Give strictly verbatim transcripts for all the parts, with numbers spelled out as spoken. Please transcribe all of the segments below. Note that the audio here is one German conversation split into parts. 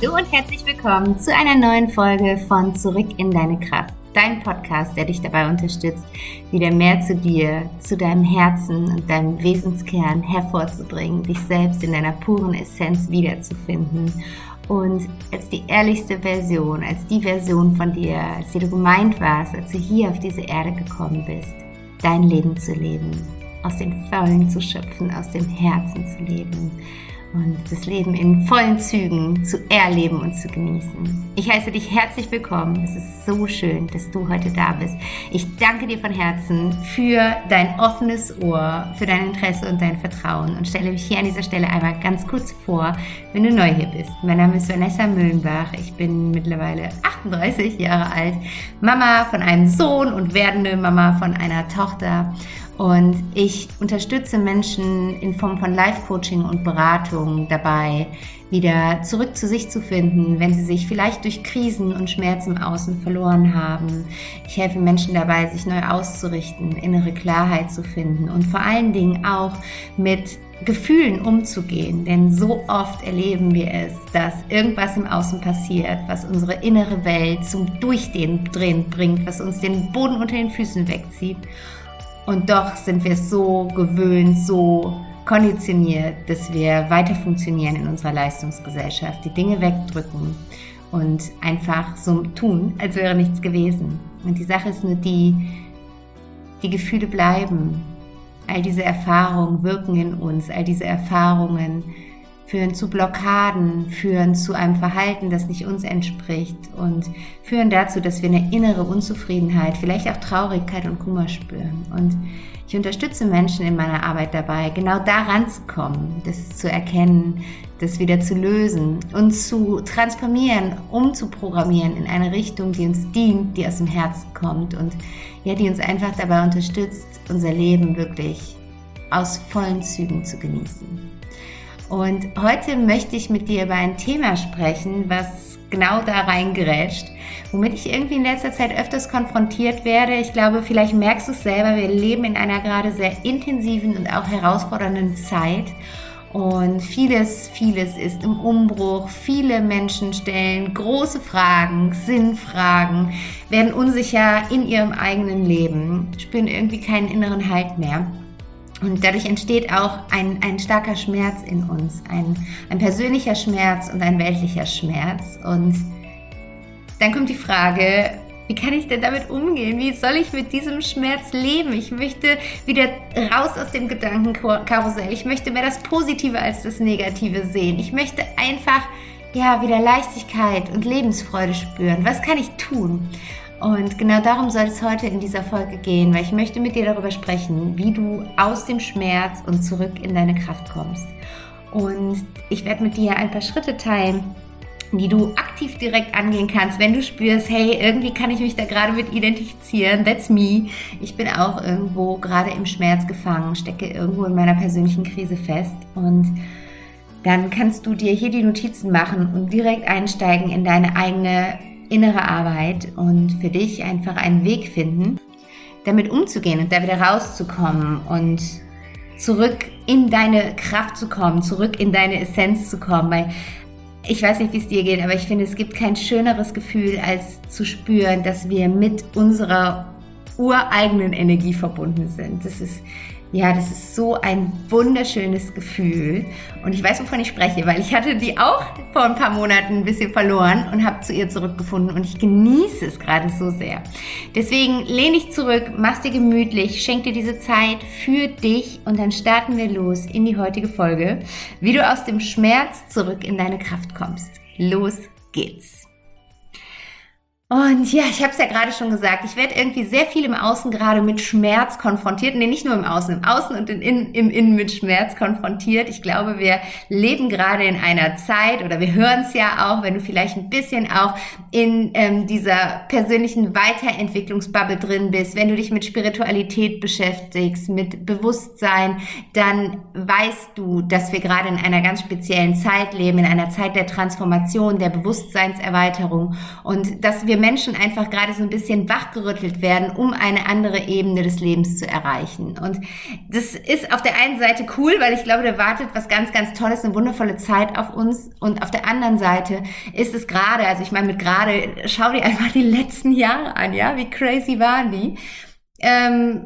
Hallo und herzlich willkommen zu einer neuen Folge von Zurück in deine Kraft. Dein Podcast, der dich dabei unterstützt, wieder mehr zu dir, zu deinem Herzen und deinem Wesenskern hervorzubringen, dich selbst in deiner puren Essenz wiederzufinden und als die ehrlichste Version, als die Version von dir, als die du gemeint warst, als du hier auf diese Erde gekommen bist, dein Leben zu leben, aus den Vollen zu schöpfen, aus dem Herzen zu leben und das Leben in vollen Zügen zu erleben und zu genießen. Ich heiße dich herzlich willkommen. Es ist so schön, dass du heute da bist. Ich danke dir von Herzen für dein offenes Ohr, für dein Interesse und dein Vertrauen und stelle mich hier an dieser Stelle einmal ganz kurz vor, wenn du neu hier bist. Mein Name ist Vanessa Müllenbach. Ich bin mittlerweile achtunddreißig Jahre alt, Mama von einem Sohn und werdende Mama von einer Tochter. Und ich unterstütze Menschen in Form von Life-Coaching und Beratung dabei, wieder zurück zu sich zu finden, wenn sie sich vielleicht durch Krisen und Schmerz im Außen verloren haben. Ich helfe Menschen dabei, sich neu auszurichten, innere Klarheit zu finden und vor allen Dingen auch mit Gefühlen umzugehen. Denn so oft erleben wir es, dass irgendwas im Außen passiert, was unsere innere Welt zum Durchdrehen bringt, was uns den Boden unter den Füßen wegzieht. Und doch sind wir so gewöhnt, so konditioniert, dass wir weiter funktionieren in unserer Leistungsgesellschaft, die Dinge wegdrücken und einfach so tun, als wäre nichts gewesen. Und die Sache ist nur die, die Gefühle bleiben. All diese Erfahrungen wirken in uns, all diese Erfahrungen führen zu Blockaden, führen zu einem Verhalten, das nicht uns entspricht und führen dazu, dass wir eine innere Unzufriedenheit, vielleicht auch Traurigkeit und Kummer spüren. Und ich unterstütze Menschen in meiner Arbeit dabei, genau da ranzukommen, das zu erkennen, das wieder zu lösen und zu transformieren, umzuprogrammieren in eine Richtung, die uns dient, die aus dem Herzen kommt und ja, die uns einfach dabei unterstützt, unser Leben wirklich aus vollen Zügen zu genießen. Und heute möchte ich mit dir über ein Thema sprechen, was genau da reingerätscht, womit ich irgendwie in letzter Zeit öfters konfrontiert werde. Ich glaube, vielleicht merkst du es selber, wir leben in einer gerade sehr intensiven und auch herausfordernden Zeit. Und vieles, vieles ist im Umbruch. Viele Menschen stellen große Fragen, Sinnfragen, werden unsicher in ihrem eigenen Leben, spüren irgendwie keinen inneren Halt mehr. Und dadurch entsteht auch ein, ein starker Schmerz in uns, ein, ein persönlicher Schmerz und ein weltlicher Schmerz. Und dann kommt die Frage, wie kann ich denn damit umgehen? Wie soll ich mit diesem Schmerz leben? Ich möchte wieder raus aus dem Gedankenkarussell. Ich möchte mehr das Positive als das Negative sehen. Ich möchte einfach ja, wieder Leichtigkeit und Lebensfreude spüren. Was kann ich tun? Und genau darum soll es heute in dieser Folge gehen, weil ich möchte mit dir darüber sprechen, wie du aus dem Schmerz und zurück in deine Kraft kommst. Und ich werde mit dir ein paar Schritte teilen, die du aktiv direkt angehen kannst, wenn du spürst, hey, irgendwie kann ich mich da gerade mit identifizieren, that's me. Ich bin auch irgendwo gerade im Schmerz gefangen, stecke irgendwo in meiner persönlichen Krise fest und dann kannst du dir hier die Notizen machen und direkt einsteigen in deine eigene innere Arbeit und für dich einfach einen Weg finden, damit umzugehen und da wieder rauszukommen und zurück in deine Kraft zu kommen, zurück in deine Essenz zu kommen, weil ich weiß nicht, wie es dir geht, aber ich finde, es gibt kein schöneres Gefühl, als zu spüren, dass wir mit unserer ureigenen Energie verbunden sind. Das ist Ja, das ist so ein wunderschönes Gefühl und ich weiß, wovon ich spreche, weil ich hatte die auch vor ein paar Monaten ein bisschen verloren und habe zu ihr zurückgefunden und ich genieße es gerade so sehr. Deswegen lehn dich zurück, mach's dir gemütlich, schenk dir diese Zeit für dich und dann starten wir los in die heutige Folge, wie du aus dem Schmerz zurück in deine Kraft kommst. Los geht's! Und ja, ich habe es ja gerade schon gesagt, ich werde irgendwie sehr viel im Außen gerade mit Schmerz konfrontiert. Nee, nicht nur im Außen, im Außen und in, in, im Innen mit Schmerz konfrontiert. Ich glaube, wir leben gerade in einer Zeit, oder wir hören es ja auch, wenn du vielleicht ein bisschen auch in ähm, dieser persönlichen Weiterentwicklungsbubble drin bist, wenn du dich mit Spiritualität beschäftigst, mit Bewusstsein, dann weißt du, dass wir gerade in einer ganz speziellen Zeit leben, in einer Zeit der Transformation, der Bewusstseinserweiterung und dass wir Menschen einfach gerade so ein bisschen wachgerüttelt werden, um eine andere Ebene des Lebens zu erreichen. Und das ist auf der einen Seite cool, weil ich glaube, da wartet was ganz, ganz Tolles, eine wundervolle Zeit auf uns. Und auf der anderen Seite ist es gerade, also ich meine mit gerade, schau dir einfach die letzten Jahre an, ja, wie crazy waren die, ähm,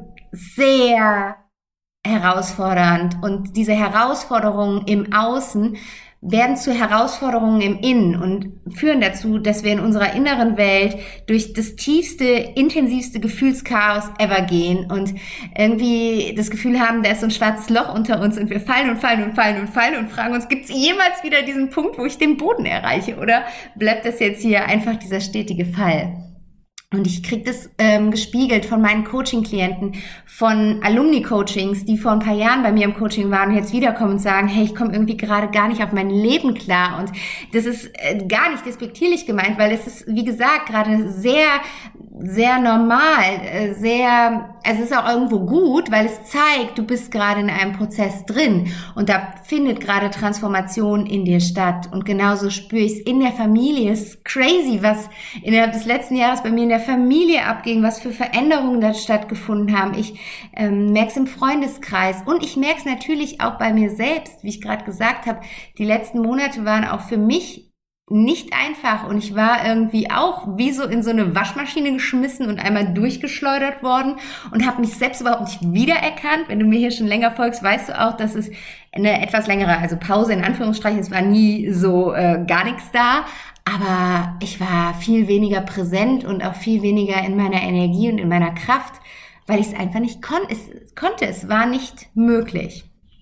sehr herausfordernd. Und diese Herausforderungen im Außen werden zu Herausforderungen im Innen und führen dazu, dass wir in unserer inneren Welt durch das tiefste, intensivste Gefühlschaos ever gehen und irgendwie das Gefühl haben, da ist so ein schwarzes Loch unter uns und wir fallen und fallen und fallen und fallen und fragen uns, gibt es jemals wieder diesen Punkt, wo ich den Boden erreiche, oder bleibt das jetzt hier einfach dieser stetige Fall? Und ich kriege das ähm, gespiegelt von meinen Coaching-Klienten, von Alumni-Coachings, die vor ein paar Jahren bei mir im Coaching waren und jetzt wiederkommen und sagen, hey, ich komme irgendwie gerade gar nicht auf mein Leben klar. Und das ist äh, gar nicht despektierlich gemeint, weil es ist, wie gesagt, gerade sehr, sehr normal, äh, sehr, also es ist auch irgendwo gut, weil es zeigt, du bist gerade in einem Prozess drin und da findet gerade Transformation in dir statt. Und genauso spüre ich es in der Familie. Es ist crazy, was innerhalb des letzten Jahres bei mir in der Familie abging, was für Veränderungen da stattgefunden haben. Ich ähm, merke es im Freundeskreis und ich merke es natürlich auch bei mir selbst, wie ich gerade gesagt habe. Die letzten Monate waren auch für mich nicht einfach und ich war irgendwie auch wie so in so eine Waschmaschine geschmissen und einmal durchgeschleudert worden und habe mich selbst überhaupt nicht wiedererkannt. Wenn du mir hier schon länger folgst, weißt du auch, dass es eine etwas längere, also Pause in Anführungsstrichen, es war nie so äh, gar nichts da, aber ich war viel weniger präsent und auch viel weniger in meiner Energie und in meiner Kraft, weil ich es einfach nicht kon- es konnte. Es war nicht möglich.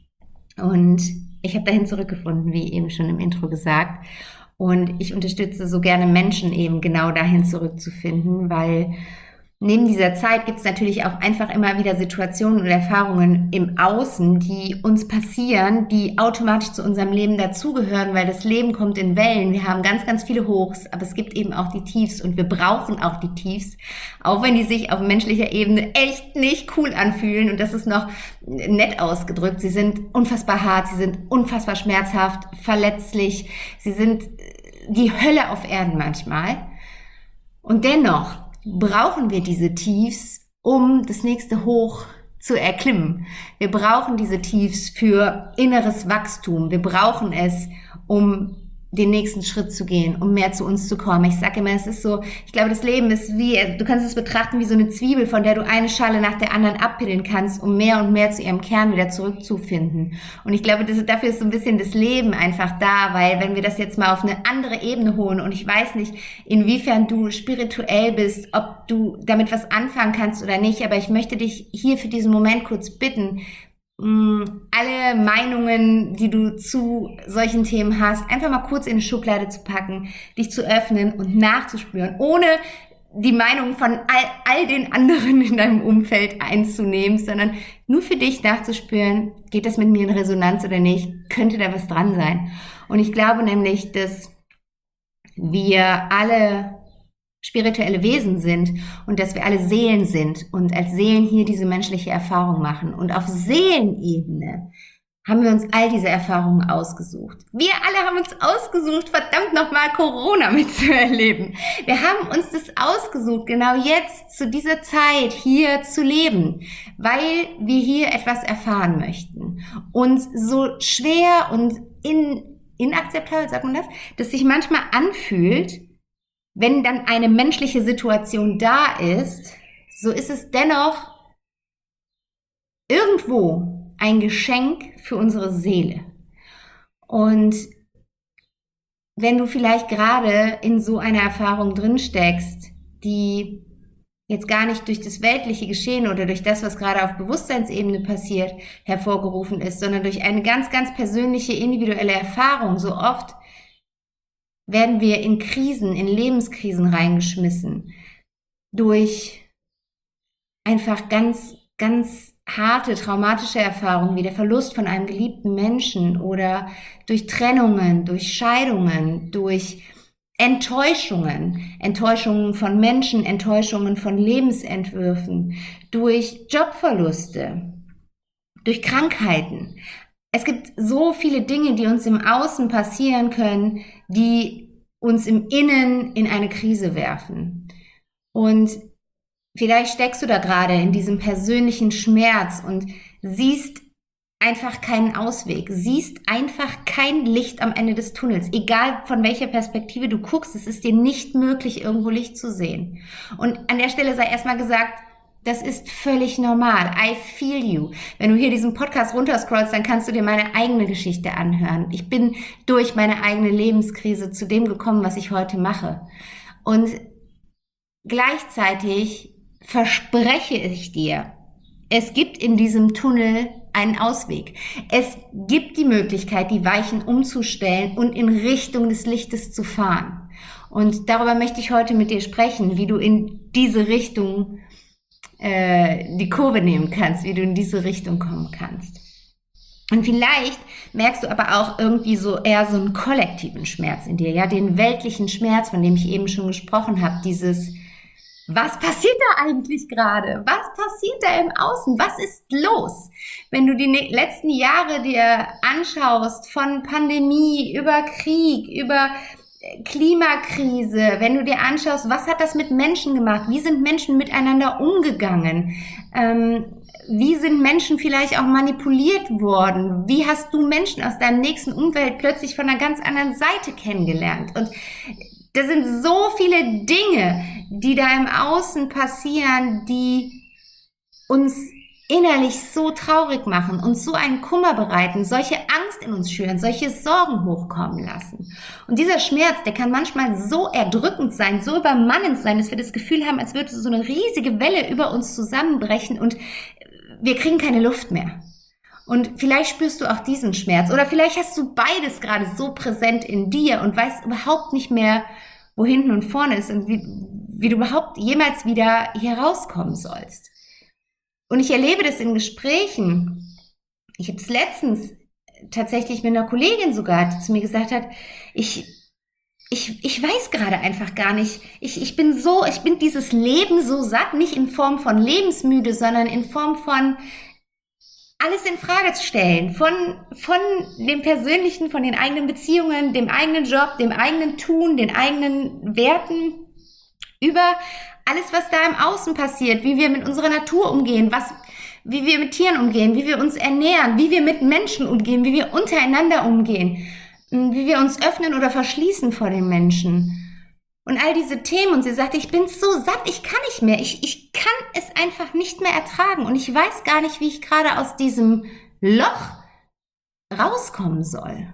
Und ich habe dahin zurückgefunden, wie eben schon im Intro gesagt. Und ich unterstütze so gerne Menschen eben genau dahin zurückzufinden, weil neben dieser Zeit gibt es natürlich auch einfach immer wieder Situationen und Erfahrungen im Außen, die uns passieren, die automatisch zu unserem Leben dazugehören, weil das Leben kommt in Wellen. Wir haben ganz, ganz viele Hochs, aber es gibt eben auch die Tiefs und wir brauchen auch die Tiefs, auch wenn die sich auf menschlicher Ebene echt nicht cool anfühlen. Und das ist noch nett ausgedrückt. Sie sind unfassbar hart, sie sind unfassbar schmerzhaft, verletzlich, sie sind die Hölle auf Erden manchmal. Und dennoch brauchen wir diese Tiefs, um das nächste Hoch zu erklimmen. Wir brauchen diese Tiefs für inneres Wachstum. Wir brauchen es, um den nächsten Schritt zu gehen, um mehr zu uns zu kommen. Ich sage immer, es ist so, ich glaube, das Leben ist wie, du kannst es betrachten wie so eine Zwiebel, von der du eine Schale nach der anderen abpillen kannst, um mehr und mehr zu ihrem Kern wieder zurückzufinden. Und ich glaube, das, dafür ist so ein bisschen das Leben einfach da, weil wenn wir das jetzt mal auf eine andere Ebene holen und ich weiß nicht, inwiefern du spirituell bist, ob du damit was anfangen kannst oder nicht, aber ich möchte dich hier für diesen Moment kurz bitten, alle Meinungen, die du zu solchen Themen hast, einfach mal kurz in eine Schublade zu packen, dich zu öffnen und nachzuspüren, ohne die Meinung von all, all den anderen in deinem Umfeld einzunehmen, sondern nur für dich nachzuspüren, geht das mit mir in Resonanz oder nicht, könnte da was dran sein. Und ich glaube nämlich, dass wir alle spirituelle Wesen sind und dass wir alle Seelen sind und als Seelen hier diese menschliche Erfahrung machen. Und auf Seelenebene haben wir uns all diese Erfahrungen ausgesucht. Wir alle haben uns ausgesucht, verdammt nochmal Corona mitzuerleben. Wir haben uns das ausgesucht, genau jetzt, zu dieser Zeit hier zu leben, weil wir hier etwas erfahren möchten. Und so schwer und in, inakzeptabel, sagt man das, dass sich manchmal anfühlt, wenn dann eine menschliche Situation da ist, so ist es dennoch irgendwo ein Geschenk für unsere Seele. Und wenn du vielleicht gerade in so einer Erfahrung drin steckst, die jetzt gar nicht durch das weltliche Geschehen oder durch das, was gerade auf Bewusstseinsebene passiert, hervorgerufen ist, sondern durch eine ganz, ganz persönliche, individuelle Erfahrung, so oft werden wir in Krisen, in Lebenskrisen reingeschmissen, durch einfach ganz, ganz harte, traumatische Erfahrungen wie der Verlust von einem geliebten Menschen oder durch Trennungen, durch Scheidungen, durch Enttäuschungen, Enttäuschungen von Menschen, Enttäuschungen von Lebensentwürfen, durch Jobverluste, durch Krankheiten. Es gibt so viele Dinge, die uns im Außen passieren können, die uns im Innen in eine Krise werfen. Und vielleicht steckst du da gerade in diesem persönlichen Schmerz und siehst einfach keinen Ausweg, siehst einfach kein Licht am Ende des Tunnels. Egal von welcher Perspektive du guckst, es ist dir nicht möglich, irgendwo Licht zu sehen. Und an der Stelle sei erstmal gesagt, das ist völlig normal. I feel you. Wenn du hier diesen Podcast runterscrollst, dann kannst du dir meine eigene Geschichte anhören. Ich bin durch meine eigene Lebenskrise zu dem gekommen, was ich heute mache. Und gleichzeitig verspreche ich dir, es gibt in diesem Tunnel einen Ausweg. Es gibt die Möglichkeit, die Weichen umzustellen und in Richtung des Lichtes zu fahren. Und darüber möchte ich heute mit dir sprechen, wie du in diese Richtung äh, die Kurve nehmen kannst, wie du in diese Richtung kommen kannst. Und vielleicht merkst du aber auch irgendwie so eher so einen kollektiven Schmerz in dir, ja, den weltlichen Schmerz, von dem ich eben schon gesprochen habe, dieses was passiert da eigentlich gerade? Was passiert da im Außen? Was ist los? Wenn du die letzten Jahre dir anschaust, von Pandemie über Krieg, über Klimakrise, wenn du dir anschaust, was hat das mit Menschen gemacht? Wie sind Menschen miteinander umgegangen? Ähm, wie sind Menschen vielleicht auch manipuliert worden? Wie hast du Menschen aus deinem nächsten Umfeld plötzlich von einer ganz anderen Seite kennengelernt? Und da sind so viele Dinge, die da im Außen passieren, die uns innerlich so traurig machen, uns so einen Kummer bereiten, solche Angst in uns schüren, solche Sorgen hochkommen lassen. Und dieser Schmerz, der kann manchmal so erdrückend sein, so übermannend sein, dass wir das Gefühl haben, als würde so eine riesige Welle über uns zusammenbrechen und wir kriegen keine Luft mehr. Und vielleicht spürst du auch diesen Schmerz oder vielleicht hast du beides gerade so präsent in dir und weißt überhaupt nicht mehr, wo hinten und vorne ist und wie, wie du überhaupt jemals wieder hier rauskommen sollst. Und ich erlebe das in Gesprächen. Ich habe es letztens tatsächlich mit einer Kollegin sogar, die zu mir gesagt hat, ich, ich, ich weiß gerade einfach gar nicht, ich, ich bin so, ich bin dieses Leben so satt, nicht in Form von lebensmüde, sondern in Form von alles in Frage zu stellen, von, von dem Persönlichen, von den eigenen Beziehungen, dem eigenen Job, dem eigenen Tun, den eigenen Werten, über alles, was da im Außen passiert, wie wir mit unserer Natur umgehen, was, wie wir mit Tieren umgehen, wie wir uns ernähren, wie wir mit Menschen umgehen, wie wir untereinander umgehen, wie wir uns öffnen oder verschließen vor den Menschen. Und all diese Themen, und sie sagte, ich bin so satt, ich kann nicht mehr, ich, ich kann es einfach nicht mehr ertragen und ich weiß gar nicht, wie ich gerade aus diesem Loch rauskommen soll.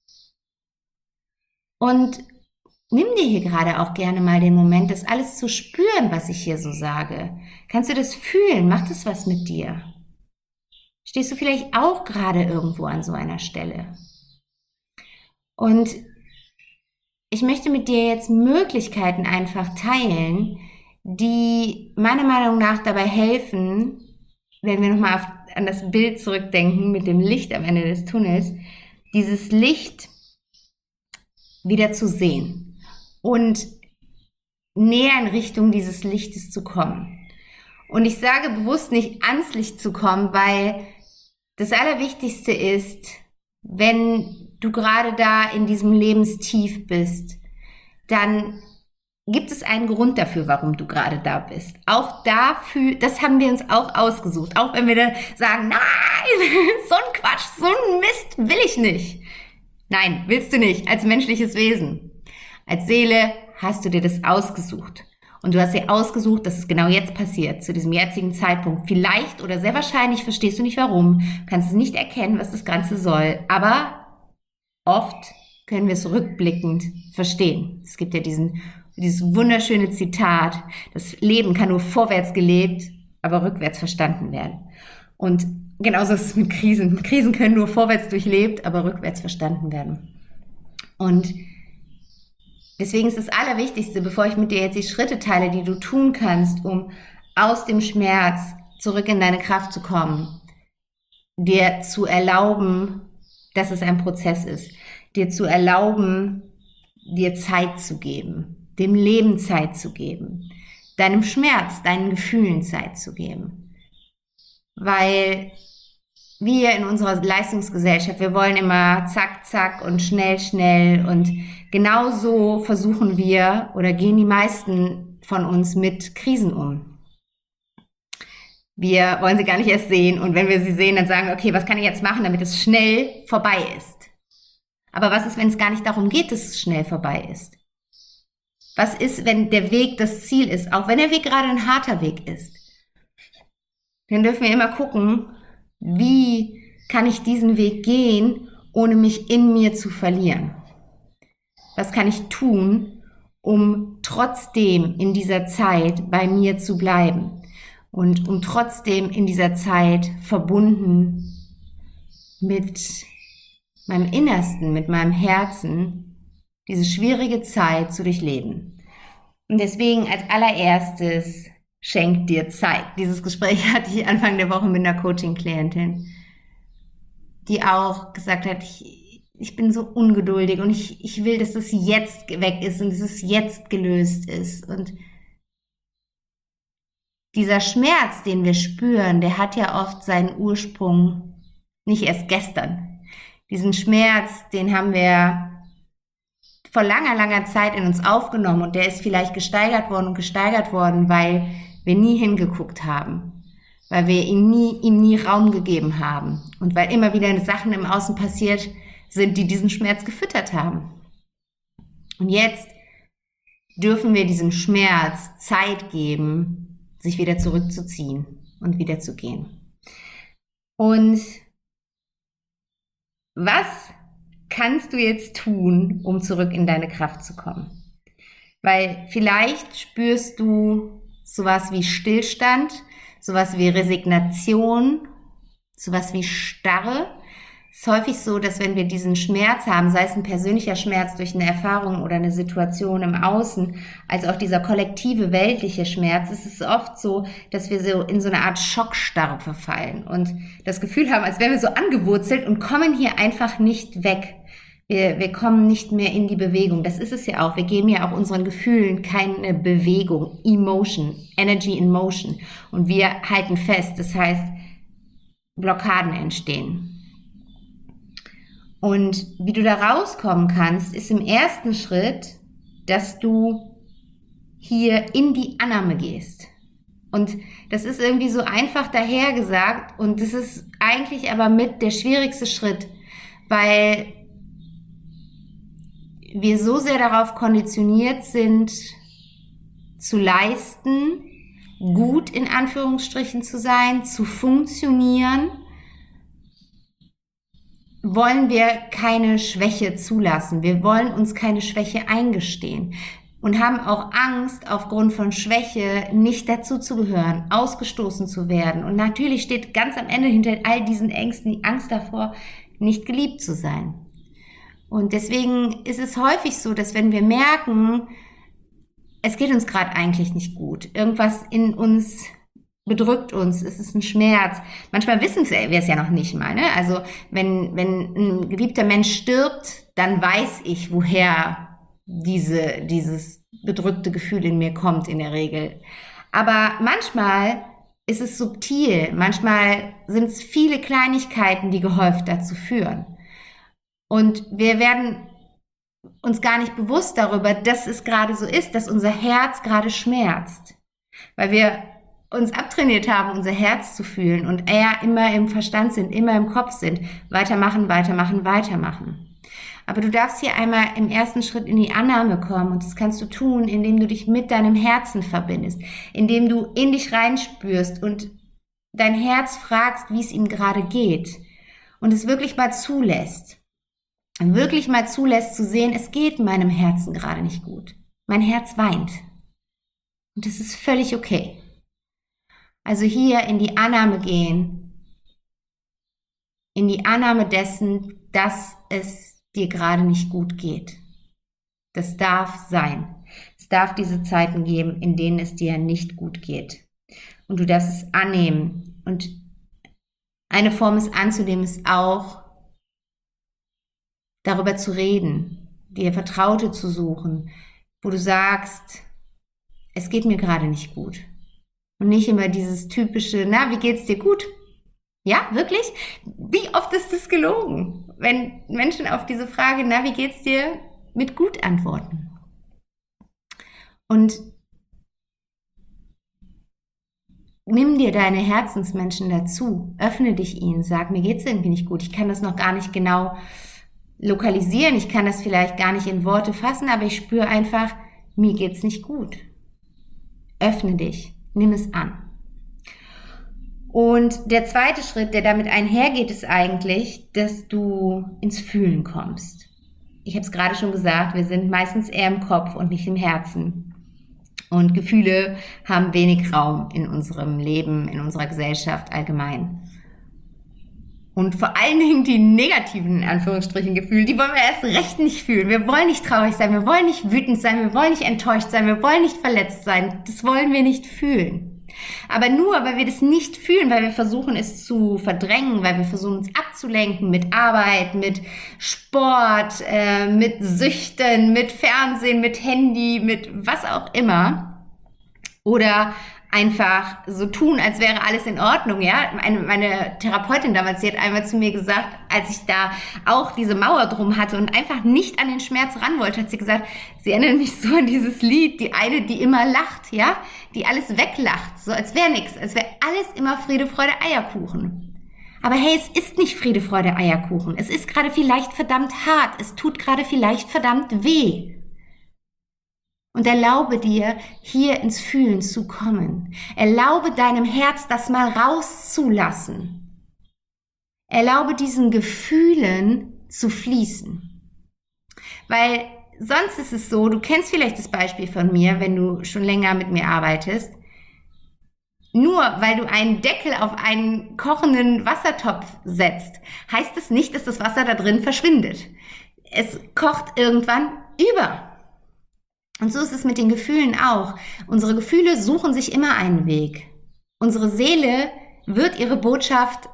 Und nimm dir hier gerade auch gerne mal den Moment, das alles zu spüren, was ich hier so sage. Kannst du das fühlen? Macht es was mit dir? Stehst du vielleicht auch gerade irgendwo an so einer Stelle? Und ich möchte mit dir jetzt Möglichkeiten einfach teilen, die meiner Meinung nach dabei helfen, wenn wir nochmal an das Bild zurückdenken mit dem Licht am Ende des Tunnels, dieses Licht wieder zu sehen und näher in Richtung dieses Lichtes zu kommen. Und ich sage bewusst nicht ans Licht zu kommen, weil das Allerwichtigste ist, wenn du gerade da in diesem Lebenstief bist, dann gibt es einen Grund dafür, warum du gerade da bist. Auch dafür, das haben wir uns auch ausgesucht. Auch wenn wir dann sagen, nein, so ein Quatsch, so ein Mist will ich nicht. Nein, willst du nicht, als menschliches Wesen. Als Seele hast du dir das ausgesucht. Und du hast dir ausgesucht, dass es genau jetzt passiert, zu diesem jetzigen Zeitpunkt. Vielleicht oder sehr wahrscheinlich verstehst du nicht warum, kannst es nicht erkennen, was das Ganze soll. Aber oft können wir es rückblickend verstehen. Es gibt ja diesen, dieses wunderschöne Zitat, das Leben kann nur vorwärts gelebt, aber rückwärts verstanden werden. Und genauso ist es mit Krisen. Krisen können nur vorwärts durchlebt, aber rückwärts verstanden werden. Und deswegen ist das Allerwichtigste, bevor ich mit dir jetzt die Schritte teile, die du tun kannst, um aus dem Schmerz zurück in deine Kraft zu kommen, dir zu erlauben, dass es ein Prozess ist, dir zu erlauben, dir Zeit zu geben, dem Leben Zeit zu geben, deinem Schmerz, deinen Gefühlen Zeit zu geben. Weil wir in unserer Leistungsgesellschaft, wir wollen immer zack, zack und schnell, schnell und genau so versuchen wir oder gehen die meisten von uns mit Krisen um. Wir wollen sie gar nicht erst sehen und wenn wir sie sehen, dann sagen wir, okay, was kann ich jetzt machen, damit es schnell vorbei ist? Aber was ist, wenn es gar nicht darum geht, dass es schnell vorbei ist? Was ist, wenn der Weg das Ziel ist, auch wenn der Weg gerade ein harter Weg ist? Dann dürfen wir immer gucken, wie kann ich diesen Weg gehen, ohne mich in mir zu verlieren? Was kann ich tun, um trotzdem in dieser Zeit bei mir zu bleiben und um trotzdem in dieser Zeit verbunden mit meinem Innersten, mit meinem Herzen, diese schwierige Zeit zu durchleben. Und deswegen als allererstes, schenk dir Zeit. Dieses Gespräch hatte ich Anfang der Woche mit einer Coaching-Klientin, die auch gesagt hat, ich, ich bin so ungeduldig und ich, ich will, dass es jetzt weg ist und dass es jetzt gelöst ist. Und dieser Schmerz, den wir spüren, der hat ja oft seinen Ursprung nicht erst gestern. Diesen Schmerz, den haben wir vor langer, langer Zeit in uns aufgenommen und der ist vielleicht gesteigert worden und gesteigert worden, weil wir nie hingeguckt haben, weil wir ihm nie, ihm nie Raum gegeben haben und weil immer wieder Sachen im Außen passiert sind, die diesen Schmerz gefüttert haben. Und jetzt dürfen wir diesem Schmerz Zeit geben, sich wieder zurückzuziehen und wieder zu gehen. Und was kannst du jetzt tun, um zurück in deine Kraft zu kommen? Weil vielleicht spürst du sowas wie Stillstand, sowas wie Resignation, sowas wie Starre. Es ist häufig so, dass wenn wir diesen Schmerz haben, sei es ein persönlicher Schmerz durch eine Erfahrung oder eine Situation im Außen, als auch dieser kollektive weltliche Schmerz, ist es oft so, dass wir so in so eine Art Schockstarre verfallen und das Gefühl haben, als wären wir so angewurzelt und kommen hier einfach nicht weg. Wir, wir kommen nicht mehr in die Bewegung. Das ist es ja auch. Wir geben ja auch unseren Gefühlen keine Bewegung, Emotion, Energy in Motion. Und wir halten fest. Das heißt, Blockaden entstehen. Und wie du da rauskommen kannst, ist im ersten Schritt, dass du hier in die Annahme gehst. Und das ist irgendwie so einfach dahergesagt und das ist eigentlich aber mit der schwierigste Schritt, weil wir so sehr darauf konditioniert sind, zu leisten, gut in Anführungsstrichen zu sein, zu funktionieren, wollen wir keine Schwäche zulassen. Wir wollen uns keine Schwäche eingestehen und haben auch Angst, aufgrund von Schwäche nicht dazu zu gehören, ausgestoßen zu werden. Und natürlich steht ganz am Ende hinter all diesen Ängsten die Angst davor, nicht geliebt zu sein. Und deswegen ist es häufig so, dass wenn wir merken, es geht uns gerade eigentlich nicht gut, irgendwas in uns bedrückt uns, es ist ein Schmerz. Manchmal wissen wir es ja noch nicht mal. Ne? Also wenn, wenn ein geliebter Mensch stirbt, dann weiß ich, woher diese, dieses bedrückte Gefühl in mir kommt in der Regel. Aber manchmal ist es subtil, manchmal sind es viele Kleinigkeiten, die gehäuft dazu führen. Und wir werden uns gar nicht bewusst darüber, dass es gerade so ist, dass unser Herz gerade schmerzt. Weil wir uns abtrainiert haben, unser Herz zu fühlen und eher immer im Verstand sind, immer im Kopf sind. Weitermachen, weitermachen, weitermachen. Aber du darfst hier einmal im ersten Schritt in die Annahme kommen und das kannst du tun, indem du dich mit deinem Herzen verbindest, indem du in dich reinspürst und dein Herz fragst, wie es ihm gerade geht und es wirklich mal zulässt. Wirklich mal zulässt zu sehen, es geht meinem Herzen gerade nicht gut. Mein Herz weint. Und das ist völlig okay. Also hier in die Annahme gehen, in die Annahme dessen, dass es dir gerade nicht gut geht. Das darf sein. Es darf diese Zeiten geben, in denen es dir nicht gut geht. Und du darfst es annehmen. Und eine Form, es anzunehmen, ist auch, darüber zu reden, dir Vertraute zu suchen, wo du sagst, es geht mir gerade nicht gut. Und nicht immer dieses typische, na, wie geht's dir gut? Ja, wirklich? Wie oft ist das gelogen, wenn Menschen auf diese Frage, na, wie geht's dir, mit gut antworten? Und nimm dir deine Herzensmenschen dazu, öffne dich ihnen, sag, mir geht's irgendwie nicht gut, ich kann das noch gar nicht genau lokalisieren, ich kann das vielleicht gar nicht in Worte fassen, aber ich spüre einfach, mir geht's nicht gut. Öffne dich, nimm es an. Und der zweite Schritt, der damit einhergeht, ist eigentlich, dass du ins Fühlen kommst. Ich habe es gerade schon gesagt, wir sind meistens eher im Kopf und nicht im Herzen. Und Gefühle haben wenig Raum in unserem Leben, in unserer Gesellschaft allgemein. Und vor allen Dingen die negativen, in Anführungsstrichen, Gefühle, die wollen wir erst recht nicht fühlen. Wir wollen nicht traurig sein, wir wollen nicht wütend sein, wir wollen nicht enttäuscht sein, wir wollen nicht verletzt sein. Das wollen wir nicht fühlen. Aber nur, weil wir das nicht fühlen, weil wir versuchen, es zu verdrängen, weil wir versuchen, uns abzulenken mit Arbeit, mit Sport, äh, mit Süchten, mit Fernsehen, mit Handy, mit was auch immer. Oder einfach so tun, als wäre alles in Ordnung, ja. Meine, meine Therapeutin damals, die hat einmal zu mir gesagt, als ich da auch diese Mauer drum hatte und einfach nicht an den Schmerz ran wollte, hat sie gesagt, sie erinnert mich so an dieses Lied, die eine, die immer lacht, ja, die alles weglacht, so als wäre nichts, als wäre alles immer Friede, Freude, Eierkuchen. Aber hey, es ist nicht Friede, Freude, Eierkuchen. Es ist gerade vielleicht verdammt hart, es tut gerade vielleicht verdammt weh. Und erlaube dir, hier ins Fühlen zu kommen. Erlaube deinem Herz, das mal rauszulassen. Erlaube diesen Gefühlen zu fließen. Weil sonst ist es so, du kennst vielleicht das Beispiel von mir, wenn du schon länger mit mir arbeitest. Nur weil du einen Deckel auf einen kochenden Wassertopf setzt, heißt es nicht, dass das Wasser da drin verschwindet. Es kocht irgendwann über. Und so ist es mit den Gefühlen auch. Unsere Gefühle suchen sich immer einen Weg. Unsere Seele wird ihre Botschaft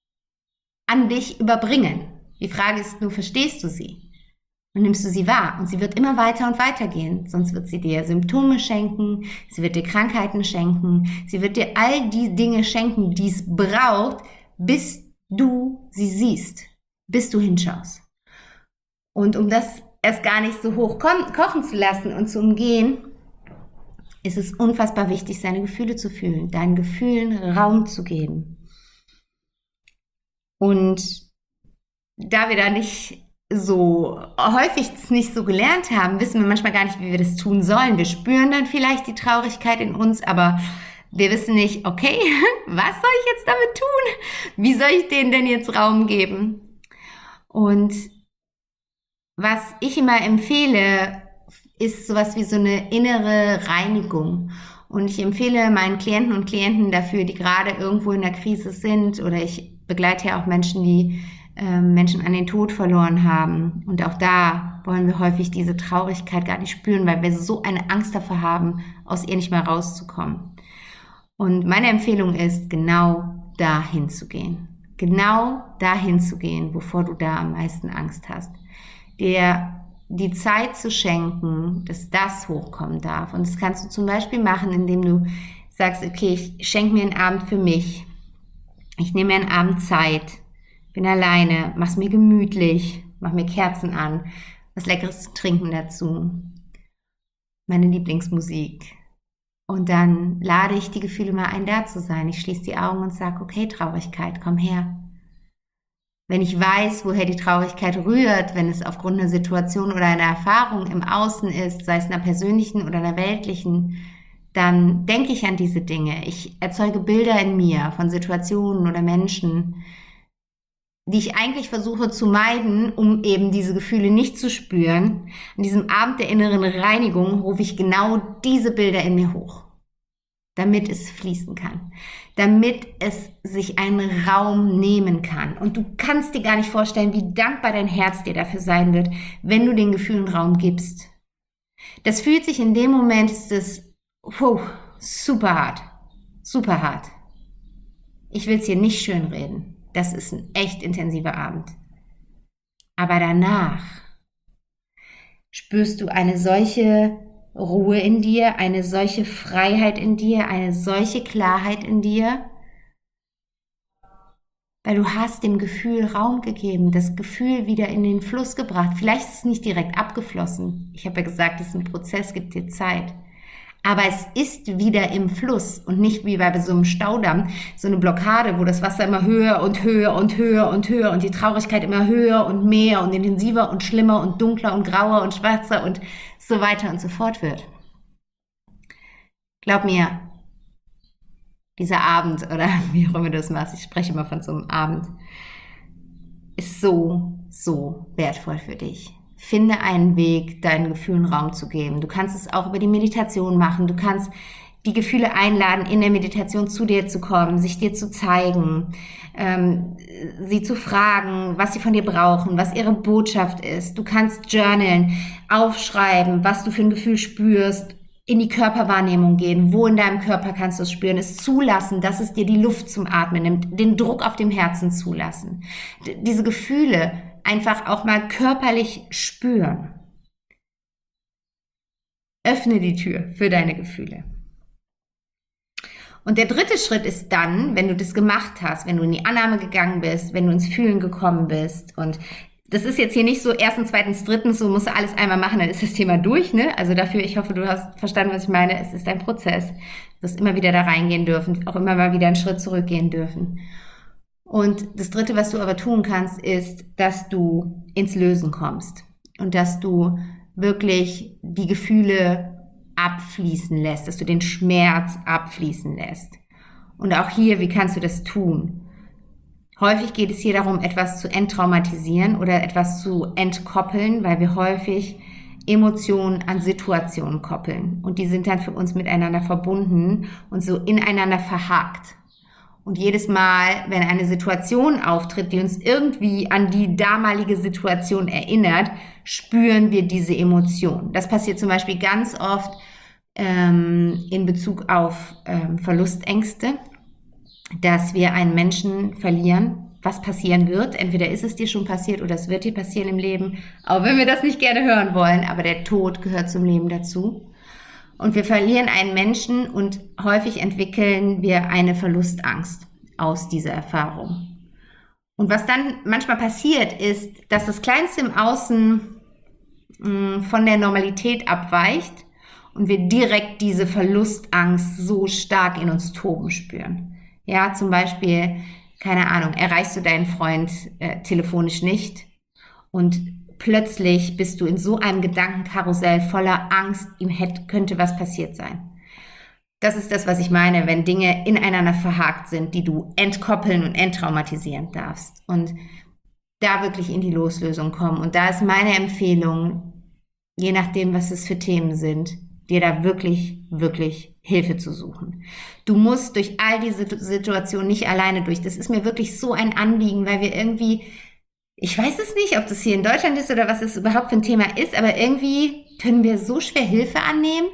an dich überbringen. Die Frage ist nur, verstehst du sie? Und nimmst du sie wahr? Und sie wird immer weiter und weiter gehen. Sonst wird sie dir Symptome schenken, sie wird dir Krankheiten schenken, sie wird dir all die Dinge schenken, die es braucht, bis du sie siehst, bis du hinschaust. Und um das erst gar nicht so hoch kochen zu lassen und zu umgehen, ist es unfassbar wichtig, seine Gefühle zu fühlen, deinen Gefühlen Raum zu geben. Und da wir da nicht so häufig das nicht so gelernt haben, wissen wir manchmal gar nicht, wie wir das tun sollen. Wir spüren dann vielleicht die Traurigkeit in uns, aber wir wissen nicht, okay, was soll ich jetzt damit tun? Wie soll ich denen denn jetzt Raum geben? Und was ich immer empfehle, ist sowas wie so eine innere Reinigung. Und ich empfehle meinen Klienten und Klienten dafür, die gerade irgendwo in der Krise sind, oder ich begleite ja auch Menschen, die äh, Menschen an den Tod verloren haben. Und auch da wollen wir häufig diese Traurigkeit gar nicht spüren, weil wir so eine Angst davor haben, aus ihr nicht mehr rauszukommen. Und meine Empfehlung ist, genau dahin zu gehen. Genau dahin zu gehen, wovor du da am meisten Angst hast. Dir die Zeit zu schenken, dass das hochkommen darf. Und das kannst du zum Beispiel machen, indem du sagst, okay, ich schenke mir einen Abend für mich. Ich nehme mir einen Abend Zeit, bin alleine, mach's mir gemütlich, mach mir Kerzen an, was Leckeres zu trinken dazu, meine Lieblingsmusik. Und dann lade ich die Gefühle mal ein, da zu sein. Ich schließe die Augen und sage, okay, Traurigkeit, komm her. Wenn ich weiß, woher die Traurigkeit rührt, wenn es aufgrund einer Situation oder einer Erfahrung im Außen ist, sei es einer persönlichen oder einer weltlichen, dann denke ich an diese Dinge. Ich erzeuge Bilder in mir von Situationen oder Menschen, die ich eigentlich versuche zu meiden, um eben diese Gefühle nicht zu spüren. An diesem Abend der inneren Reinigung rufe ich genau diese Bilder in mir hoch, damit es fließen kann, damit es sich einen Raum nehmen kann. Und du kannst dir gar nicht vorstellen, wie dankbar dein Herz dir dafür sein wird, wenn du den Gefühlen Raum gibst. Das fühlt sich in dem Moment, ist es wow, super hart, super hart. Ich will es hier nicht schönreden. Das ist ein echt intensiver Abend. Aber danach spürst du eine solche Ruhe in dir, eine solche Freiheit in dir, eine solche Klarheit in dir. Weil du hast dem Gefühl Raum gegeben, das Gefühl wieder in den Fluss gebracht. Vielleicht ist es nicht direkt abgeflossen. Ich habe ja gesagt, es ist ein Prozess, gibt dir Zeit. Aber es ist wieder im Fluss und nicht wie bei so einem Staudamm, so eine Blockade, wo das Wasser immer höher und höher und höher und höher und die Traurigkeit immer höher und mehr und intensiver und schlimmer und dunkler und grauer und schwarzer und so weiter und so fort wird. Glaub mir, dieser Abend oder wie auch immer du das machst, ich spreche immer von so einem Abend, ist so, so wertvoll für dich. Finde einen Weg, deinen Gefühlen Raum zu geben. Du kannst es auch über die Meditation machen. Du kannst die Gefühle einladen, in der Meditation zu dir zu kommen, sich dir zu zeigen, ähm, sie zu fragen, was sie von dir brauchen, was ihre Botschaft ist. Du kannst journalen, aufschreiben, was du für ein Gefühl spürst, in die Körperwahrnehmung gehen. Wo in deinem Körper kannst du es spüren? Es zulassen, dass es dir die Luft zum Atmen nimmt, den Druck auf dem Herzen zulassen. D- diese Gefühle einfach auch mal körperlich spüren. Öffne die Tür für deine Gefühle. Und der dritte Schritt ist dann, wenn du das gemacht hast, wenn du in die Annahme gegangen bist, wenn du ins Fühlen gekommen bist. Und das ist jetzt hier nicht so erstens, zweitens, drittens, so musst du alles einmal machen, dann ist das Thema durch, ne? Also dafür, ich hoffe, du hast verstanden, was ich meine. Es ist ein Prozess. Du wirst immer wieder da reingehen dürfen, auch immer mal wieder einen Schritt zurückgehen dürfen. Und das Dritte, was du aber tun kannst, ist, dass du ins Lösen kommst und dass du wirklich die Gefühle abfließen lässt, dass du den Schmerz abfließen lässt. Und auch hier, wie kannst du das tun? Häufig geht es hier darum, etwas zu enttraumatisieren oder etwas zu entkoppeln, weil wir häufig Emotionen an Situationen koppeln. Und die sind dann für uns miteinander verbunden und so ineinander verhakt. Und jedes Mal, wenn eine Situation auftritt, die uns irgendwie an die damalige Situation erinnert, spüren wir diese Emotion. Das passiert zum Beispiel ganz oft ähm, in Bezug auf ähm, Verlustängste, dass wir einen Menschen verlieren, was passieren wird. Entweder ist es dir schon passiert oder es wird dir passieren im Leben, auch wenn wir das nicht gerne hören wollen, aber der Tod gehört zum Leben dazu. Und wir verlieren einen Menschen und häufig entwickeln wir eine Verlustangst aus dieser Erfahrung. Und was dann manchmal passiert, ist, dass das Kleinste im Außen mh, von der Normalität abweicht und wir direkt diese Verlustangst so stark in uns toben spüren. Ja, zum Beispiel, keine Ahnung, erreichst du deinen Freund äh, telefonisch nicht und plötzlich bist du in so einem Gedankenkarussell voller Angst, ihm hätte, könnte was passiert sein. Das ist das, was ich meine, wenn Dinge ineinander verhakt sind, die du entkoppeln und enttraumatisieren darfst. Und da wirklich in die Loslösung kommen. Und da ist meine Empfehlung, je nachdem, was es für Themen sind, dir da wirklich, wirklich Hilfe zu suchen. Du musst durch all diese Situationen nicht alleine durch. Das ist mir wirklich so ein Anliegen, weil wir irgendwie... Ich weiß es nicht, ob das hier in Deutschland ist oder was es überhaupt für ein Thema ist, aber irgendwie können wir so schwer Hilfe annehmen,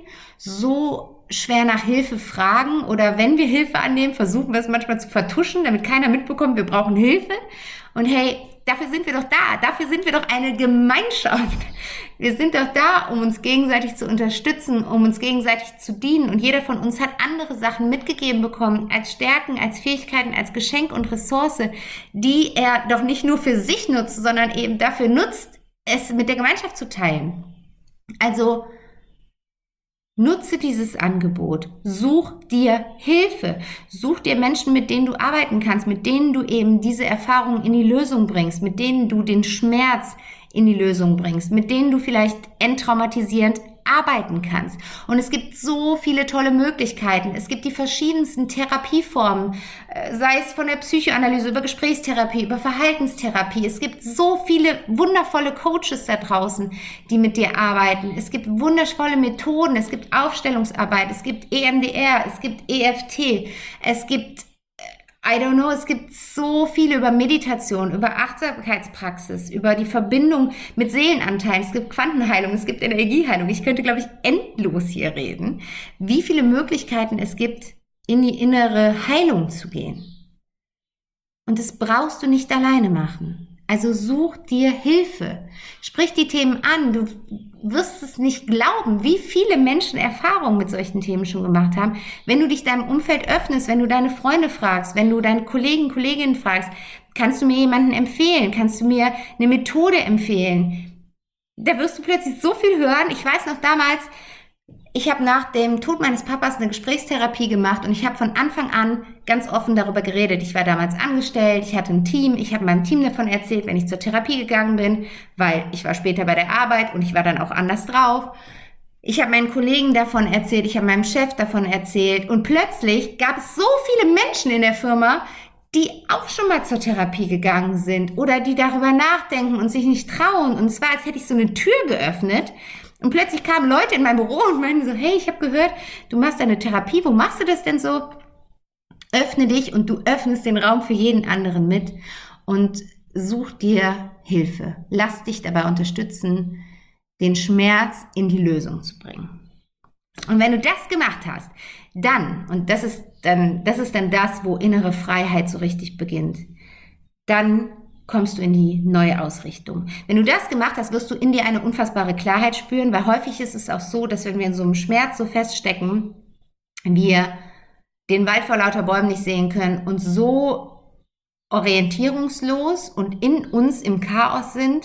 so schwer nach Hilfe fragen oder wenn wir Hilfe annehmen, versuchen wir es manchmal zu vertuschen, damit keiner mitbekommt, wir brauchen Hilfe. Und hey, dafür sind wir doch da, dafür sind wir doch eine Gemeinschaft. Wir sind doch da, um uns gegenseitig zu unterstützen, um uns gegenseitig zu dienen. Und jeder von uns hat andere Sachen mitgegeben bekommen, als Stärken, als Fähigkeiten, als Geschenk und Ressource, die er doch nicht nur für sich nutzt, sondern eben dafür nutzt, es mit der Gemeinschaft zu teilen. Also nutze dieses Angebot, such dir Hilfe, such dir Menschen, mit denen du arbeiten kannst, mit denen du eben diese Erfahrung in die Lösung bringst, mit denen du den Schmerz in die Lösung bringst, mit denen du vielleicht enttraumatisierend arbeiten kannst. Und es gibt so viele tolle Möglichkeiten. Es gibt die verschiedensten Therapieformen, sei es von der Psychoanalyse über Gesprächstherapie, über Verhaltenstherapie. Es gibt so viele wundervolle Coaches da draußen, die mit dir arbeiten. Es gibt wundervolle Methoden, es gibt Aufstellungsarbeit, es gibt E M D R, es gibt E F T, es gibt I don't know, es gibt so viele über Meditation, über Achtsamkeitspraxis, über die Verbindung mit Seelenanteilen. Es gibt Quantenheilung, es gibt Energieheilung. Ich könnte, glaube ich, endlos hier reden, wie viele Möglichkeiten es gibt, in die innere Heilung zu gehen. Und das brauchst du nicht alleine machen. Also such dir Hilfe. Sprich die Themen an. Du wirst es nicht glauben, wie viele Menschen Erfahrungen mit solchen Themen schon gemacht haben. Wenn du dich deinem Umfeld öffnest, wenn du deine Freunde fragst, wenn du deine Kollegen, Kolleginnen fragst, kannst du mir jemanden empfehlen? Kannst du mir eine Methode empfehlen? Da wirst du plötzlich so viel hören. Ich weiß noch damals, ich habe nach dem Tod meines Papas eine Gesprächstherapie gemacht und ich habe von Anfang an ganz offen darüber geredet. Ich war damals angestellt, ich hatte ein Team, ich habe meinem Team davon erzählt, wenn ich zur Therapie gegangen bin, weil ich war später bei der Arbeit und ich war dann auch anders drauf. Ich habe meinen Kollegen davon erzählt, ich habe meinem Chef davon erzählt und plötzlich gab es so viele Menschen in der Firma, die auch schon mal zur Therapie gegangen sind oder die darüber nachdenken und sich nicht trauen. Und es war, als hätte ich so eine Tür geöffnet. Und plötzlich kamen Leute in mein Büro und meinten so, hey, ich habe gehört, du machst eine Therapie, wo machst du das denn so? Öffne dich und du öffnest den Raum für jeden anderen mit und such dir Hilfe. Lass dich dabei unterstützen, den Schmerz in die Lösung zu bringen. Und wenn du das gemacht hast, dann, und das ist dann, das ist dann das, wo innere Freiheit so richtig beginnt, dann kommst du in die neue Ausrichtung. Wenn du das gemacht hast, wirst du in dir eine unfassbare Klarheit spüren, weil häufig ist es auch so, dass wenn wir in so einem Schmerz so feststecken, wir den Wald vor lauter Bäumen nicht sehen können und so orientierungslos und in uns im Chaos sind,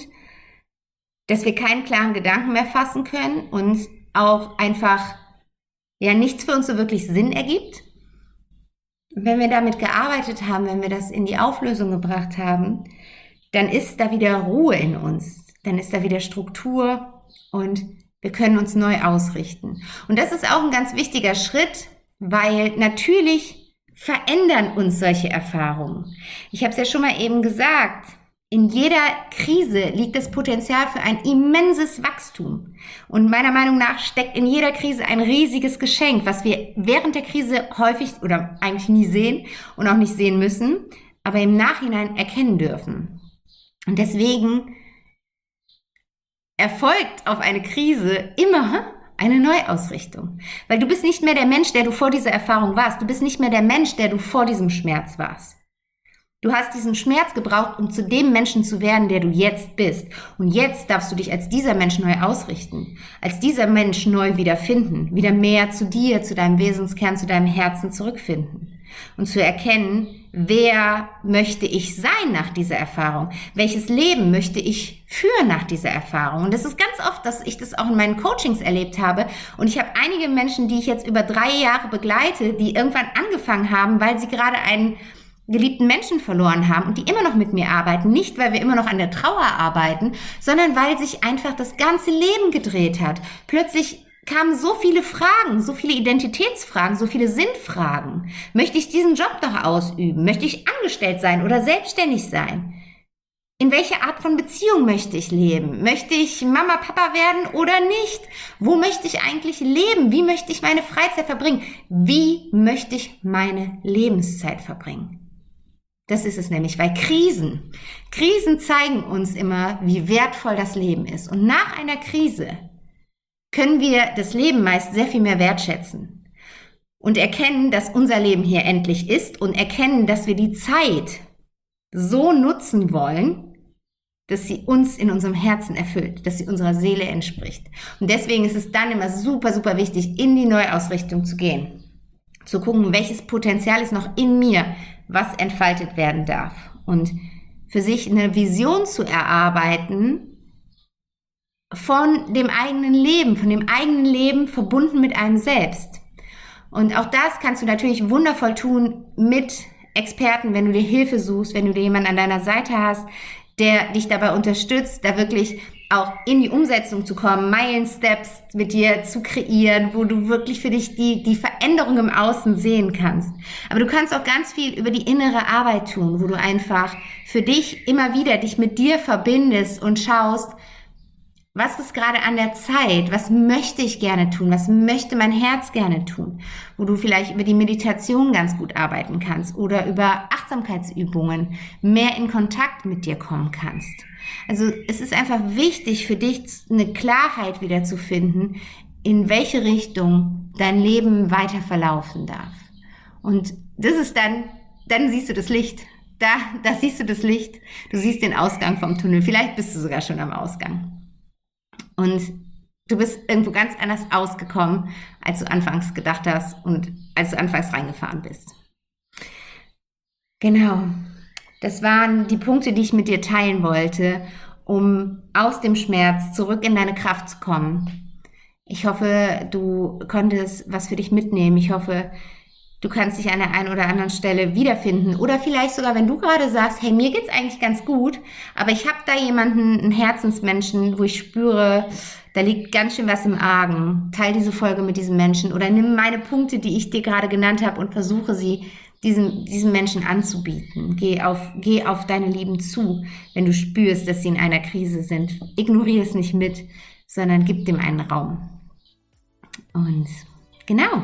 dass wir keinen klaren Gedanken mehr fassen können und auch einfach ja nichts für uns so wirklich Sinn ergibt. Und wenn wir damit gearbeitet haben, wenn wir das in die Auflösung gebracht haben, dann ist da wieder Ruhe in uns, dann ist da wieder Struktur und wir können uns neu ausrichten. Und das ist auch ein ganz wichtiger Schritt, weil natürlich verändern uns solche Erfahrungen. Ich habe es ja schon mal eben gesagt, in jeder Krise liegt das Potenzial für ein immenses Wachstum. Und meiner Meinung nach steckt in jeder Krise ein riesiges Geschenk, was wir während der Krise häufig oder eigentlich nie sehen und auch nicht sehen müssen, aber im Nachhinein erkennen dürfen. Und deswegen erfolgt auf eine Krise immer eine Neuausrichtung. Weil du bist nicht mehr der Mensch, der du vor dieser Erfahrung warst. Du bist nicht mehr der Mensch, der du vor diesem Schmerz warst. Du hast diesen Schmerz gebraucht, um zu dem Menschen zu werden, der du jetzt bist. Und jetzt darfst du dich als dieser Mensch neu ausrichten, als dieser Mensch neu wiederfinden, wieder mehr zu dir, zu deinem Wesenskern, zu deinem Herzen zurückfinden. Und zu erkennen, wer möchte ich sein nach dieser Erfahrung? Welches Leben möchte ich führen nach dieser Erfahrung? Und das ist ganz oft, dass ich das auch in meinen Coachings erlebt habe. Und ich habe einige Menschen, die ich jetzt über drei Jahre begleite, die irgendwann angefangen haben, weil sie gerade einen geliebten Menschen verloren haben und die immer noch mit mir arbeiten, nicht weil wir immer noch an der Trauer arbeiten, sondern weil sich einfach das ganze Leben gedreht hat. Plötzlich kamen so viele Fragen, so viele Identitätsfragen, so viele Sinnfragen. Möchte ich diesen Job noch ausüben? Möchte ich angestellt sein oder selbstständig sein? In welcher Art von Beziehung möchte ich leben? Möchte ich Mama, Papa werden oder nicht? Wo möchte ich eigentlich leben? Wie möchte ich meine Freizeit verbringen? Wie möchte ich meine Lebenszeit verbringen? Das ist es nämlich, weil Krisen, Krisen zeigen uns immer, wie wertvoll das Leben ist. Und nach einer Krise können wir das Leben meist sehr viel mehr wertschätzen und erkennen, dass unser Leben hier endlich ist und erkennen, dass wir die Zeit so nutzen wollen, dass sie uns in unserem Herzen erfüllt, dass sie unserer Seele entspricht. Und deswegen ist es dann immer super, super wichtig, in die Neuausrichtung zu gehen, zu gucken, welches Potenzial ist noch in mir, was entfaltet werden darf. Und für sich eine Vision zu erarbeiten von dem eigenen Leben, von dem eigenen Leben verbunden mit einem selbst. Und auch das kannst du natürlich wundervoll tun mit Experten, wenn du dir Hilfe suchst, wenn du dir jemanden an deiner Seite hast, der dich dabei unterstützt, da wirklich auch in die Umsetzung zu kommen, Meilensteps mit dir zu kreieren, wo du wirklich für dich die, die Veränderung im Außen sehen kannst. Aber du kannst auch ganz viel über die innere Arbeit tun, wo du einfach für dich immer wieder dich mit dir verbindest und schaust, was ist gerade an der Zeit? Was möchte ich gerne tun? Was möchte mein Herz gerne tun? Wo du vielleicht über die Meditation ganz gut arbeiten kannst oder über Achtsamkeitsübungen mehr in Kontakt mit dir kommen kannst. Also es ist einfach wichtig für dich, eine Klarheit wieder zu finden, in welche Richtung dein Leben weiter verlaufen darf. Und das ist dann, dann siehst du das Licht. da, da siehst du das Licht, du siehst den Ausgang vom Tunnel, vielleicht bist du sogar schon am Ausgang. Und du bist irgendwo ganz anders ausgekommen, als du anfangs gedacht hast und als du anfangs reingefahren bist. Genau, das waren die Punkte, die ich mit dir teilen wollte, um aus dem Schmerz zurück in deine Kraft zu kommen. Ich hoffe, du konntest was für dich mitnehmen. Ich hoffe, du kannst dich an der einen oder anderen Stelle wiederfinden. Oder vielleicht sogar, wenn du gerade sagst, hey, mir geht's eigentlich ganz gut, aber ich habe da jemanden, einen Herzensmenschen, wo ich spüre, da liegt ganz schön was im Argen. Teil diese Folge mit diesem Menschen oder nimm meine Punkte, die ich dir gerade genannt habe und versuche sie diesem, diesem Menschen anzubieten. Geh auf, geh auf deine Lieben zu, wenn du spürst, dass sie in einer Krise sind. Ignoriere es nicht mit, sondern gib dem einen Raum. Und genau.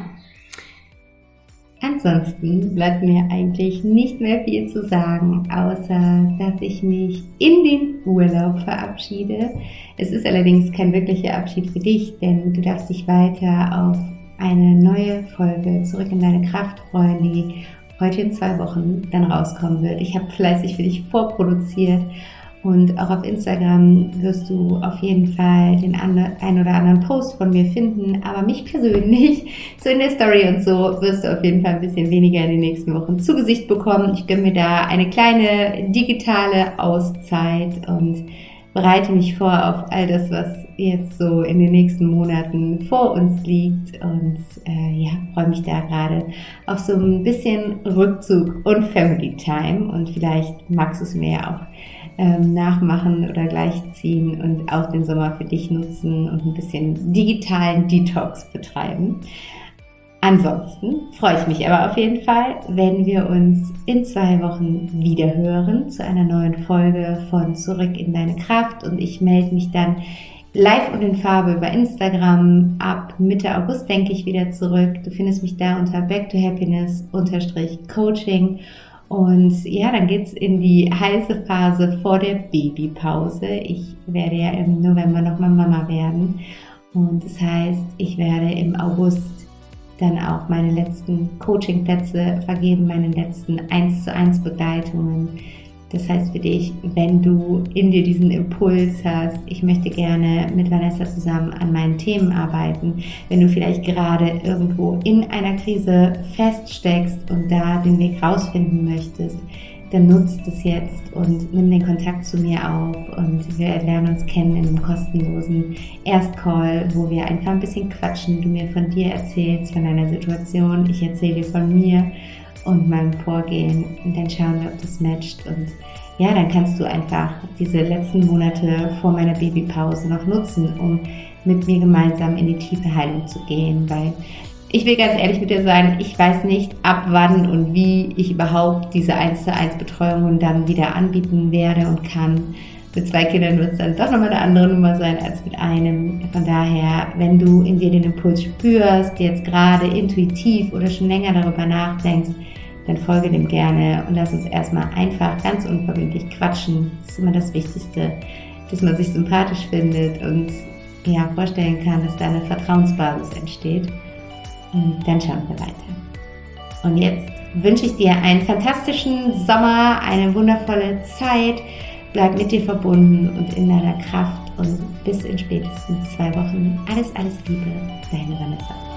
Ansonsten bleibt mir eigentlich nicht mehr viel zu sagen, außer dass ich mich in den Urlaub verabschiede. Es ist allerdings kein wirklicher Abschied für dich, denn du darfst dich weiter auf eine neue Folge Zurück in deine Kraft freuen, die heute in zwei Wochen dann rauskommen wird. Ich habe fleißig für dich vorproduziert. Und auch auf Instagram wirst du auf jeden Fall den ein oder anderen Post von mir finden, aber mich persönlich, so in der Story und so, wirst du auf jeden Fall ein bisschen weniger in den nächsten Wochen zu Gesicht bekommen. Ich gönne mir da eine kleine digitale Auszeit und bereite mich vor auf all das, was jetzt so in den nächsten Monaten vor uns liegt und äh, ja, freue mich da gerade auf so ein bisschen Rückzug und Family Time und vielleicht magst du es mir ja auch ähm, nachmachen oder gleichziehen und auch den Sommer für dich nutzen und ein bisschen digitalen Detox betreiben. Ansonsten freue ich mich aber auf jeden Fall, wenn wir uns in zwei Wochen wieder hören zu einer neuen Folge von Zurück in deine Kraft und ich melde mich dann live und in Farbe über Instagram ab Mitte August, denke ich, wieder zurück. Du findest mich da unter back to happiness Coaching und ja, dann geht's in die heiße Phase vor der Babypause. Ich werde ja im November nochmal Mama werden und das heißt, ich werde im August dann auch meine letzten Coachingplätze vergeben, meine letzten eins zu eins Begleitungen. Das heißt für dich, wenn du in dir diesen Impuls hast, ich möchte gerne mit Vanessa zusammen an meinen Themen arbeiten, wenn du vielleicht gerade irgendwo in einer Krise feststeckst und da den Weg rausfinden möchtest, dann nutzt es jetzt und nimm den Kontakt zu mir auf und wir lernen uns kennen in einem kostenlosen Erstcall, wo wir einfach ein bisschen quatschen, du mir von dir erzählst, von deiner Situation, ich erzähle dir von mir und meinem Vorgehen und dann schauen wir, ob das matcht und ja, dann kannst du einfach diese letzten Monate vor meiner Babypause noch nutzen, um mit mir gemeinsam in die tiefe Heilung zu gehen, weil ich will ganz ehrlich mit dir sein, ich weiß nicht, ab wann und wie ich überhaupt diese eins zu eins Betreuungen dann wieder anbieten werde und kann. Mit zwei Kindern wird es dann doch nochmal eine andere Nummer sein als mit einem. Von daher, wenn du in dir den Impuls spürst, jetzt gerade intuitiv oder schon länger darüber nachdenkst, dann folge dem gerne und lass uns erstmal einfach ganz unverbindlich quatschen. Das ist immer das Wichtigste, dass man sich sympathisch findet und ja, vorstellen kann, dass da eine Vertrauensbasis entsteht. Und dann schauen wir weiter. Und jetzt wünsche ich dir einen fantastischen Sommer, eine wundervolle Zeit. Bleib mit dir verbunden und in deiner Kraft und bis in spätestens zwei Wochen. Alles, alles Liebe, deine Vanessa.